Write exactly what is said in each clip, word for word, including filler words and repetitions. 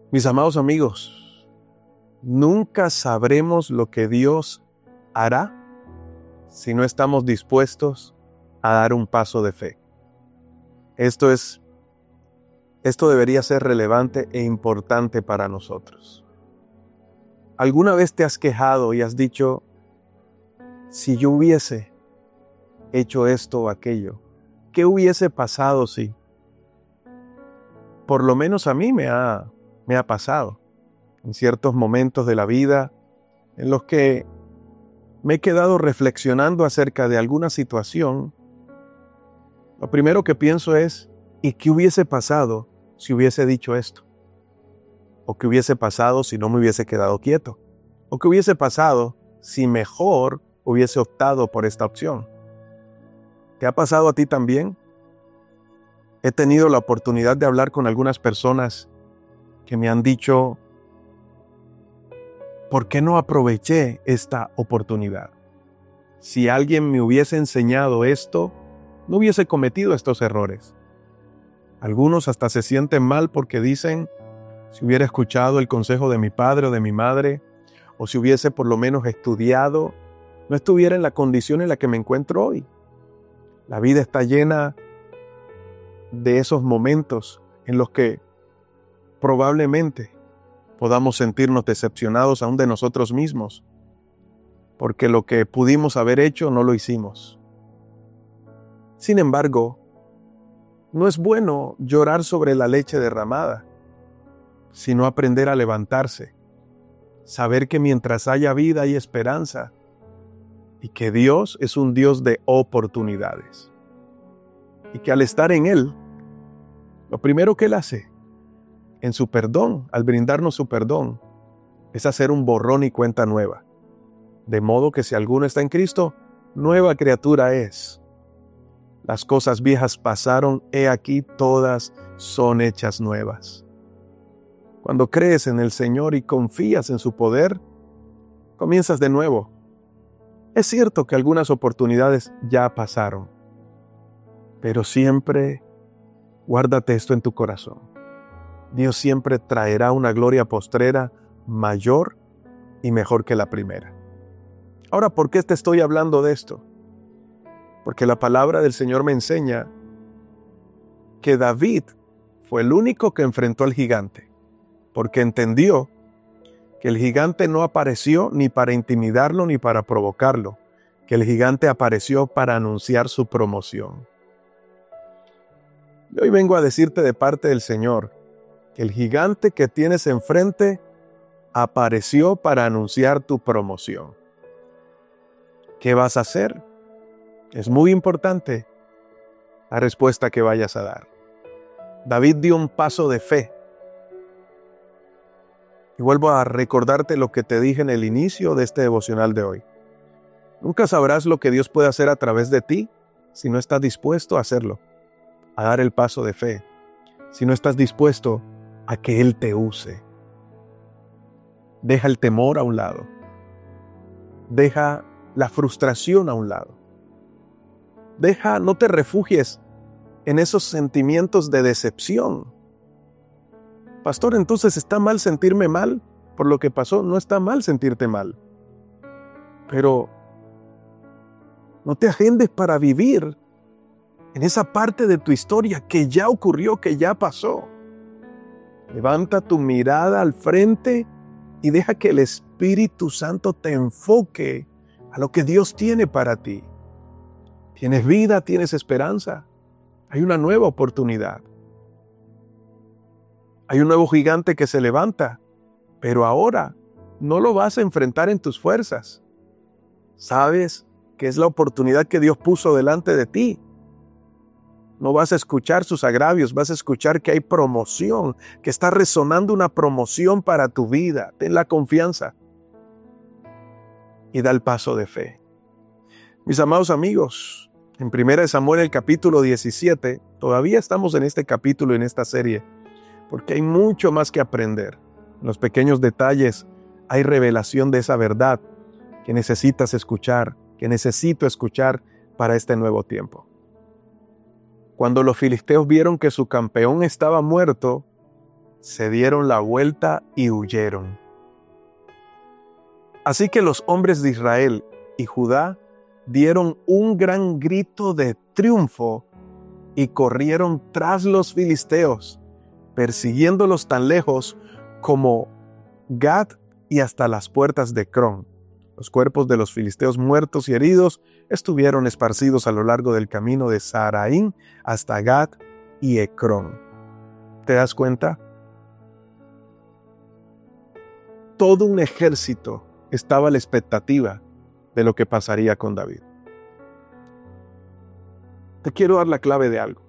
Mis amados amigos, nunca sabremos lo que Dios hará si no estamos dispuestos a dar un paso de fe. Esto es, esto debería ser relevante e importante para nosotros. ¿Alguna vez te has quejado y has dicho, si yo hubiese hecho esto o aquello, qué hubiese pasado si? Por lo menos a mí me ha, me ha pasado en ciertos momentos de la vida en los que me he quedado reflexionando acerca de alguna situación. Lo primero que pienso es, ¿y qué hubiese pasado si hubiese dicho esto? ¿O qué hubiese pasado si no me hubiese quedado quieto? ¿O qué hubiese pasado si mejor hubiese optado por esta opción? ¿Te ha pasado a ti también? He tenido la oportunidad de hablar con algunas personas que me han dicho, ¿por qué no aproveché esta oportunidad? Si alguien me hubiese enseñado esto, no hubiese cometido estos errores. Algunos hasta se sienten mal porque dicen, si hubiera escuchado el consejo de mi padre o de mi madre, o si hubiese por lo menos estudiado, no estuviera en la condición en la que me encuentro hoy. La vida está llena de esos momentos en los que probablemente podamos sentirnos decepcionados aún de nosotros mismos, porque lo que pudimos haber hecho no lo hicimos. Sin embargo, no es bueno llorar sobre la leche derramada, sino aprender a levantarse, saber que mientras haya vida hay esperanza y que Dios es un Dios de oportunidades y que al estar en Él, lo primero que Él hace en su perdón, al brindarnos su perdón, es hacer un borrón y cuenta nueva. De modo que si alguno está en Cristo, nueva criatura es. Las cosas viejas pasaron, he aquí todas son hechas nuevas. Cuando crees en el Señor y confías en su poder, comienzas de nuevo. Es cierto que algunas oportunidades ya pasaron, pero siempre guárdate esto en tu corazón. Dios siempre traerá una gloria postrera mayor y mejor que la primera. Ahora, ¿por qué te estoy hablando de esto? Porque la palabra del Señor me enseña que David fue el único que enfrentó al gigante, porque entendió que el gigante no apareció ni para intimidarlo ni para provocarlo, que el gigante apareció para anunciar su promoción. Y hoy vengo a decirte de parte del Señor que el gigante que tienes enfrente apareció para anunciar tu promoción. ¿Qué vas a hacer? Es muy importante la respuesta que vayas a dar. David dio un paso de fe. Y vuelvo a recordarte lo que te dije en el inicio de este devocional de hoy. Nunca sabrás lo que Dios puede hacer a través de ti si no estás dispuesto a hacerlo, a dar el paso de fe, si no estás dispuesto a que Él te use. Deja el temor a un lado. Deja la frustración a un lado. Deja, no te refugies en esos sentimientos de decepción. Pastor, entonces ¿está mal sentirme mal por lo que pasó? No está mal sentirte mal. Pero no te agendes para vivir en esa parte de tu historia que ya ocurrió, que ya pasó. Levanta tu mirada al frente y deja que el Espíritu Santo te enfoque a lo que Dios tiene para ti. Tienes vida, tienes esperanza. Hay una nueva oportunidad. Hay un nuevo gigante que se levanta, pero ahora no lo vas a enfrentar en tus fuerzas. Sabes que es la oportunidad que Dios puso delante de ti. No vas a escuchar sus agravios, vas a escuchar que hay promoción, que está resonando una promoción para tu vida. Ten la confianza y da el paso de fe. Mis amados amigos, en primera de Samuel, el capítulo diecisiete, todavía estamos en este capítulo, en esta serie, porque hay mucho más que aprender. En los pequeños detalles hay revelación de esa verdad que necesitas escuchar, que necesito escuchar para este nuevo tiempo. Cuando los filisteos vieron que su campeón estaba muerto, se dieron la vuelta y huyeron. Así que los hombres de Israel y Judá dieron un gran grito de triunfo y corrieron tras los filisteos, persiguiéndolos tan lejos como Gat y hasta las puertas de Cron. Los cuerpos de los filisteos muertos y heridos estuvieron esparcidos a lo largo del camino de Saharaim hasta Gat y Ecrón. ¿Te das cuenta? Todo un ejército estaba a la expectativa de lo que pasaría con David. Te quiero dar la clave de algo.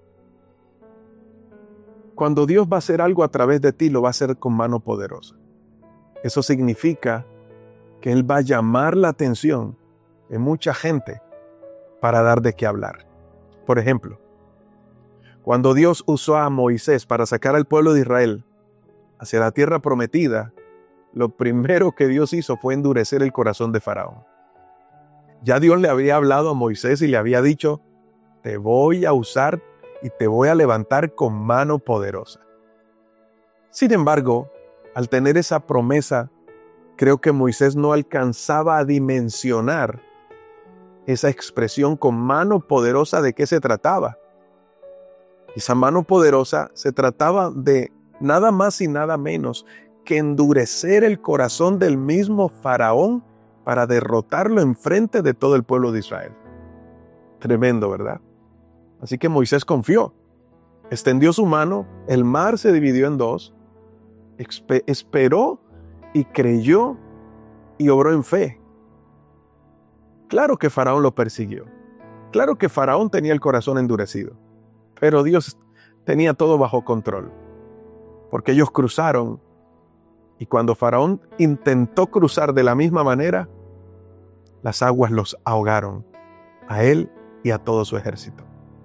Cuando Dios va a hacer algo a través de ti, lo va a hacer con mano poderosa. Eso significa que Él va a llamar la atención de mucha gente para dar de qué hablar. Por ejemplo, cuando Dios usó a Moisés para sacar al pueblo de Israel hacia la tierra prometida, lo primero que Dios hizo fue endurecer el corazón de Faraón. Ya Dios le había hablado a Moisés y le había dicho: te voy a usar y te voy a levantar con mano poderosa. Sin embargo, al tener esa promesa, creo que Moisés no alcanzaba a dimensionar esa expresión con mano poderosa de qué se trataba. Esa mano poderosa se trataba de nada más y nada menos que endurecer el corazón del mismo Faraón para derrotarlo enfrente de todo el pueblo de Israel. Tremendo, ¿verdad? Así que Moisés confió, extendió su mano, el mar se dividió en dos, expe- esperó y creyó y obró en fe. Claro que Faraón lo persiguió, claro que Faraón tenía el corazón endurecido, pero Dios tenía todo bajo control, porque ellos cruzaron, y cuando Faraón intentó cruzar de la misma manera, las aguas los ahogaron, a él y a todo su ejército.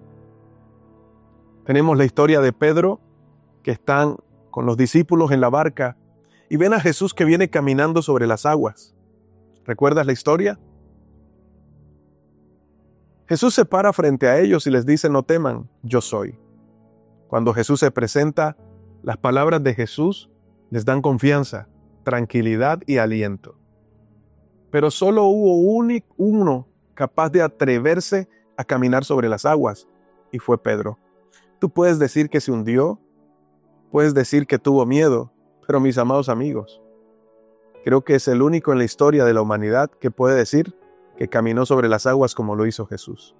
Tenemos la historia de Pedro, que están con los discípulos en la barca y ven a Jesús que viene caminando sobre las aguas. ¿Recuerdas la historia? Jesús se para frente a ellos y les dice: no teman, yo soy. Cuando Jesús se presenta, las palabras de Jesús les dan confianza, tranquilidad y aliento. Pero solo hubo un, uno capaz de atreverse a caminar sobre las aguas, y fue Pedro. Tú puedes decir que se hundió, puedes decir que tuvo miedo, pero mis amados amigos, creo que es el único en la historia de la humanidad que puede decir que caminó sobre las aguas como lo hizo Jesús.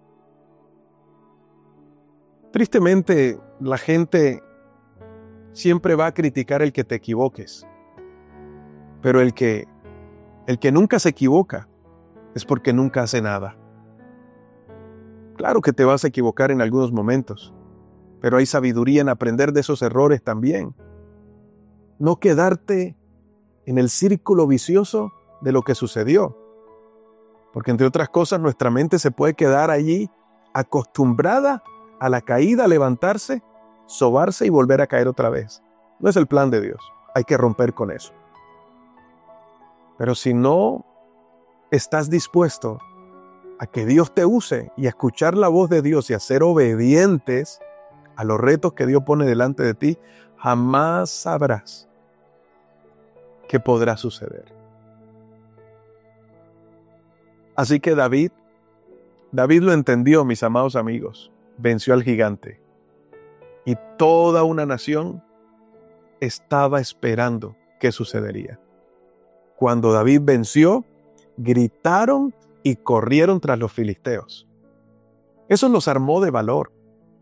Tristemente, la gente siempre va a criticar el que te equivoques, pero el que, el que nunca se equivoca es porque nunca hace nada. Claro que te vas a equivocar en algunos momentos, pero hay sabiduría en aprender de esos errores también. No quedarte en el círculo vicioso de lo que sucedió. Porque entre otras cosas, nuestra mente se puede quedar allí acostumbrada a la caída, a levantarse, sobarse y volver a caer otra vez. No es el plan de Dios. Hay que romper con eso. Pero si no estás dispuesto a que Dios te use y a escuchar la voz de Dios y a ser obedientes a los retos que Dios pone delante de ti, jamás sabrás qué podrá suceder. Así que David, David lo entendió, mis amados amigos, venció al gigante. Y toda una nación estaba esperando qué sucedería. Cuando David venció, gritaron y corrieron tras los filisteos. Eso los armó de valor.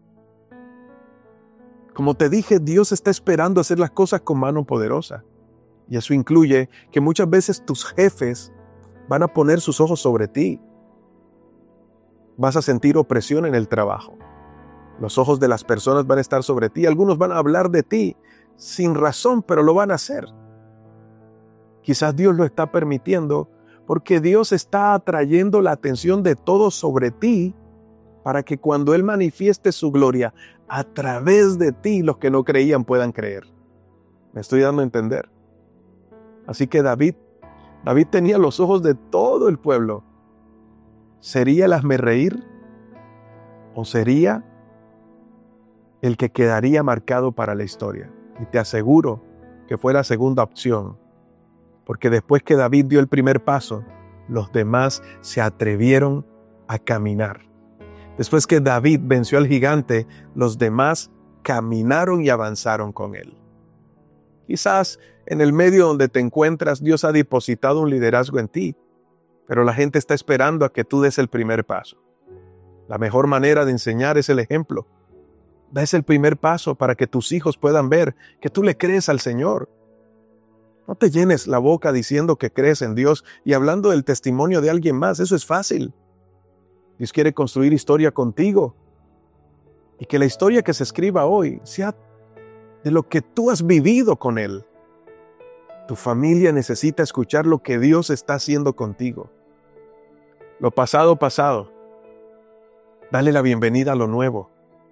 Como te dije, Dios está esperando hacer las cosas con mano poderosa. Y eso incluye que muchas veces tus jefes van a poner sus ojos sobre ti. Vas a sentir opresión en el trabajo. Los ojos de las personas van a estar sobre ti. Algunos van a hablar de ti sin razón, pero lo van a hacer. Quizás Dios lo está permitiendo porque Dios está atrayendo la atención de todos sobre ti para que cuando Él manifieste su gloria a través de ti, los que no creían puedan creer. ¿Me estoy dando a entender? Así que David, David tenía los ojos de todo el pueblo. ¿Sería el hazmerreír? ¿O sería el que quedaría marcado para la historia? Y te aseguro que fue la segunda opción, porque después que David dio el primer paso, los demás se atrevieron a caminar. Después que David venció al gigante, los demás caminaron y avanzaron con él. Quizás en el medio donde te encuentras, Dios ha depositado un liderazgo en ti, pero la gente está esperando a que tú des el primer paso. La mejor manera de enseñar es el ejemplo. Da ese el primer paso para que tus hijos puedan ver que tú le crees al Señor. No te llenes la boca diciendo que crees en Dios y hablando del testimonio de alguien más. Eso es fácil. Dios quiere construir historia contigo. Y que la historia que se escriba hoy sea de lo que tú has vivido con Él. Tu familia necesita escuchar lo que Dios está haciendo contigo. Lo pasado, pasado. Dale la bienvenida a lo nuevo.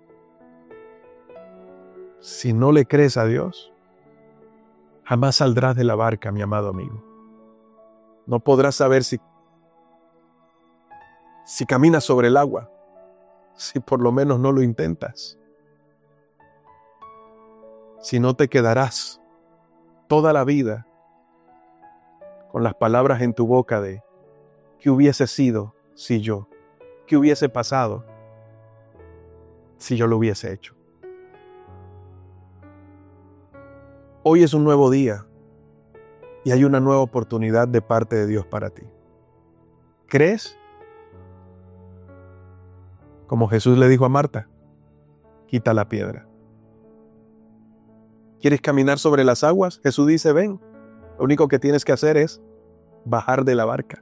Si no le crees a Dios, jamás saldrás de la barca, mi amado amigo. No podrás saber si, si caminas sobre el agua, si por lo menos no lo intentas. Si no, te quedarás toda la vida con las palabras en tu boca de ¿qué hubiese sido si yo? ¿Qué hubiese pasado si yo lo hubiese hecho? Hoy es un nuevo día y hay una nueva oportunidad de parte de Dios para ti. ¿Crees? Como Jesús le dijo a Marta, quita la piedra. ¿Quieres caminar sobre las aguas? Jesús dice, ven. Lo único que tienes que hacer es bajar de la barca.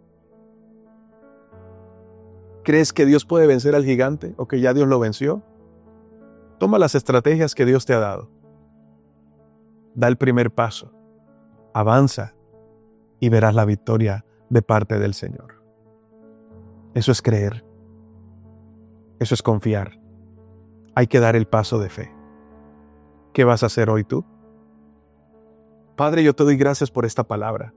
¿Crees que Dios puede vencer al gigante o que ya Dios lo venció? Toma las estrategias que Dios te ha dado. Da el primer paso, avanza y verás la victoria de parte del Señor. Eso es creer. Eso es confiar. Hay que dar el paso de fe. ¿Qué vas a hacer hoy tú? Padre, yo te doy gracias por esta palabra.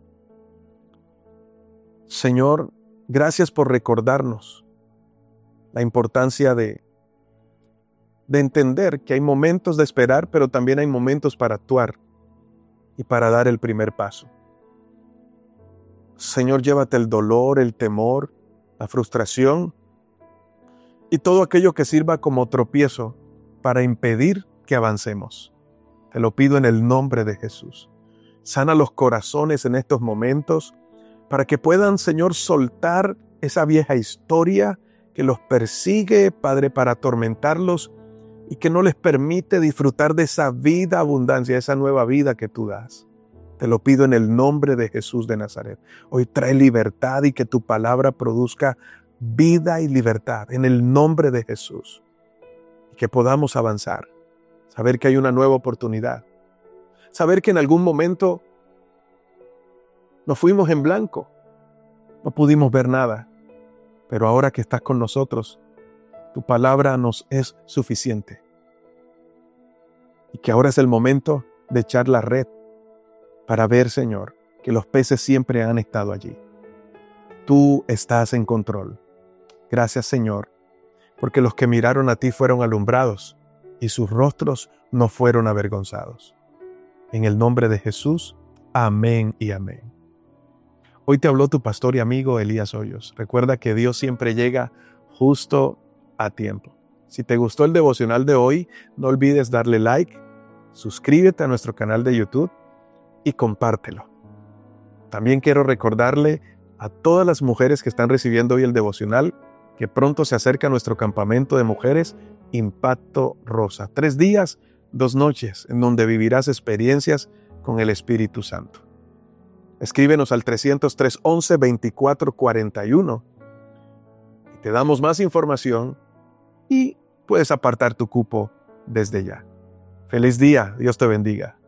Señor, gracias por recordarnos la importancia de de entender que hay momentos de esperar, pero también hay momentos para actuar y para dar el primer paso. Señor, llévate el dolor, el temor, la frustración y todo aquello que sirva como tropiezo para impedir que avancemos. Te lo pido en el nombre de Jesús. Sana los corazones en estos momentos para que puedan, Señor, soltar esa vieja historia que los persigue, Padre, para atormentarlos y que no les permite disfrutar de esa vida abundancia, esa nueva vida que tú das. Te lo pido en el nombre de Jesús de Nazaret. Hoy trae libertad y que tu palabra produzca vida y libertad en el nombre de Jesús. Y que podamos avanzar, saber que hay una nueva oportunidad, saber que en algún momento nos fuimos en blanco, no pudimos ver nada, pero ahora que estás con nosotros, tu palabra nos es suficiente. Y que ahora es el momento de echar la red para ver, Señor, que los peces siempre han estado allí. Tú estás en control. Gracias, Señor, porque los que miraron a ti fueron alumbrados y sus rostros no fueron avergonzados. En el nombre de Jesús, amén y amén. Hoy te habló tu pastor y amigo Elías Hoyos. Recuerda que Dios siempre llega justo a tiempo. Si te gustó el devocional de hoy, no olvides darle like, suscríbete a nuestro canal de YouTube y compártelo. También quiero recordarle a todas las mujeres que están recibiendo hoy el devocional que pronto se acerca nuestro campamento de mujeres Impacto Rosa. Tres días, dos noches, en donde vivirás experiencias con el Espíritu Santo. Escríbenos al trescientos tres, once, veinticuatro, cuarenta y uno y te damos más información y puedes apartar tu cupo desde ya. Feliz día, Dios te bendiga.